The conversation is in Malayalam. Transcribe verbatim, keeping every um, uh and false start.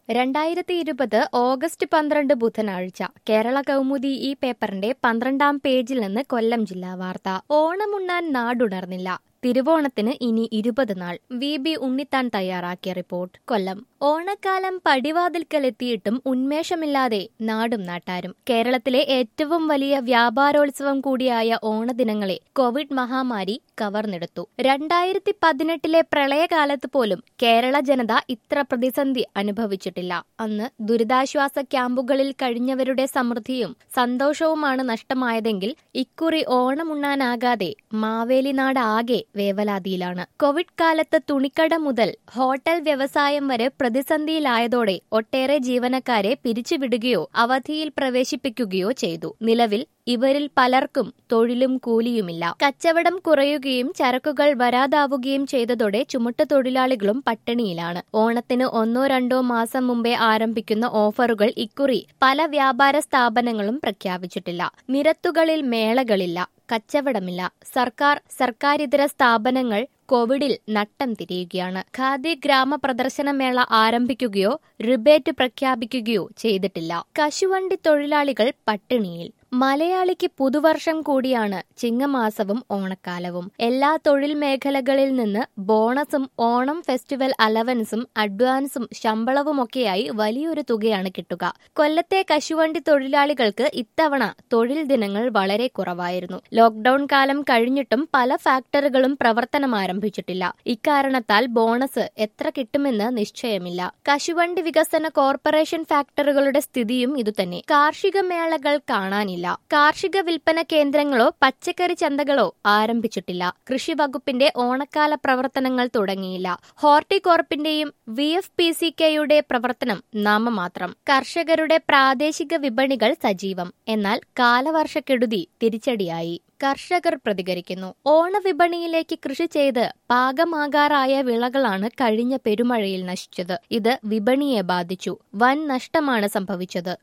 രണ്ടായിരത്തി ഇരുപത് ഓഗസ്റ്റ് പന്ത്രണ്ട് ബുധനാഴ്ച കേരള കൗമുദി ഈ പേപ്പറിന്റെ പന്ത്രണ്ടാം പേജിൽ നിന്ന് കൊല്ലം ജില്ലാ വാർത്ത. ഓണമുണ്ണാൻ നാടുണർന്നില്ല, തിരുവോണത്തിന് ഇനി ഇരുപത് നാൾ. വി ബി ഉണ്ണിത്താൻ തയ്യാറാക്കിയ റിപ്പോർട്ട്. കൊല്ലം. ഓണക്കാലം പടിവാതിൽക്കലെത്തിയിട്ടും ഉന്മേഷമില്ലാതെ നാടും നാട്ടാരും. കേരളത്തിലെ ഏറ്റവും വലിയ വ്യാപാരോത്സവം കൂടിയായ ഓണദിനങ്ങളെ കോവിഡ് മഹാമാരി കവർന്നെടുത്തു. രണ്ടായിരത്തി പതിനെട്ടിലെ പ്രളയകാലത്ത് പോലും കേരള ജനത ഇത്ര പ്രതിസന്ധി അനുഭവിച്ചിട്ടില്ല. അന്ന് ദുരിതാശ്വാസ ക്യാമ്പുകളിൽ കഴിഞ്ഞവരുടെ സമൃദ്ധിയും സന്തോഷവുമാണ് നഷ്ടമായതെങ്കിൽ ഇക്കുറി ഓണമുണ്ണാനാകാതെ മാവേലി നാട് ആകെ വേവലാതിയിലാണ്. കോവിഡ് കാലത്ത് തുണിക്കട മുതൽ ഹോട്ടൽ വ്യവസായം വരെ പ്രതിസന്ധിയിലായതോടെ ഒട്ടേറെ ജീവനക്കാരെ പിരിച്ചുവിടുകയോ അവധിയിൽ പ്രവേശിപ്പിക്കുകയോ ചെയ്തു. നിലവിൽ ഇവരിൽ പലർക്കും തൊഴിലും കൂലിയുമില്ല. കച്ചവടം കുറയുകയും ചരക്കുകൾ വരാതാവുകയും ചെയ്തതോടെ ചുമട്ടുതൊഴിലാളികളും പട്ടിണിയിലാണ്. ഓണത്തിന് ഒന്നോ രണ്ടോ മാസം മുമ്പേ ആരംഭിക്കുന്ന ഓഫറുകൾ ഇക്കുറി പല വ്യാപാര സ്ഥാപനങ്ങളും പ്രഖ്യാപിച്ചിട്ടില്ല. നിരത്തുകളിൽ മേളകളില്ല, കച്ചവടമില്ല. സർക്കാർ സർക്കാരിതര സ്ഥാപനങ്ങൾ കോവിഡിൽ നട്ടം തിരിയുകയാണ്. ഖാദി ഗ്രാമ പ്രദർശനമേള ആരംഭിക്കുകയോ റിബേറ്റ് പ്രഖ്യാപിക്കുകയോ ചെയ്തിട്ടില്ല. കശുവണ്ടി തൊഴിലാളികൾ പട്ടിണിയിൽ. മലയാളിക്ക് പുതുവർഷം കൂടിയാണ് ചിങ്ങമാസവും ഓണക്കാലവും. എല്ലാ തൊഴിൽ മേഖലകളിൽ നിന്ന് ബോണസും ഓണം ഫെസ്റ്റിവൽ അലവൻസും അഡ്വാൻസും ശമ്പളവുമൊക്കെയായി വലിയൊരു തുകയാണ് കിട്ടുക. കൊല്ലത്തെ കശുവണ്ടി തൊഴിലാളികൾക്ക് ഇത്തവണ തൊഴിൽ ദിനങ്ങൾ വളരെ കുറവായിരുന്നു. ലോക്ഡൌൺ കാലം കഴിഞ്ഞിട്ടും പല ഫാക്ടറികളും പ്രവർത്തനം ആരംഭിച്ചിട്ടില്ല. ഇക്കാരണത്താൽ ബോണസ് എത്ര കിട്ടുമെന്ന് നിശ്ചയമില്ല. കശുവണ്ടി വികസന കോർപ്പറേഷൻ ഫാക്ടറികളുടെ സ്ഥിതിയും ഇതുതന്നെ. കാർഷിക മേളകൾ കാണാനില്ല. കാർഷിക വിൽപ്പന കേന്ദ്രങ്ങളോ പച്ചക്കറി ചന്തകളോ ആരംഭിച്ചിട്ടില്ല. കൃഷി വകുപ്പിന്റെ ഓണക്കാല പ്രവർത്തനങ്ങൾ തുടങ്ങിയില്ല. ഹോർട്ടികോർപ്പിന്റെയും വി എഫ് പി സി കെയുടെ പ്രവർത്തനം നാമമാത്രം. കർഷകരുടെ പ്രാദേശിക വിപണികൾ സജീവം. എന്നാൽ കാലവർഷക്കെടുതി തിരിച്ചടിയായി. കർഷകർ പ്രതികരിക്കുന്നു. ഓണവിപണിയിലേക്ക് കൃഷി ചെയ്ത് പാകമാകാറായ വിളകളാണ് കഴിഞ്ഞ പെരുമഴയിൽ നശിച്ചത്. ഇത് വിപണിയെ ബാധിച്ചു. വൻ നഷ്ടമാണ് സംഭവിച്ചത്.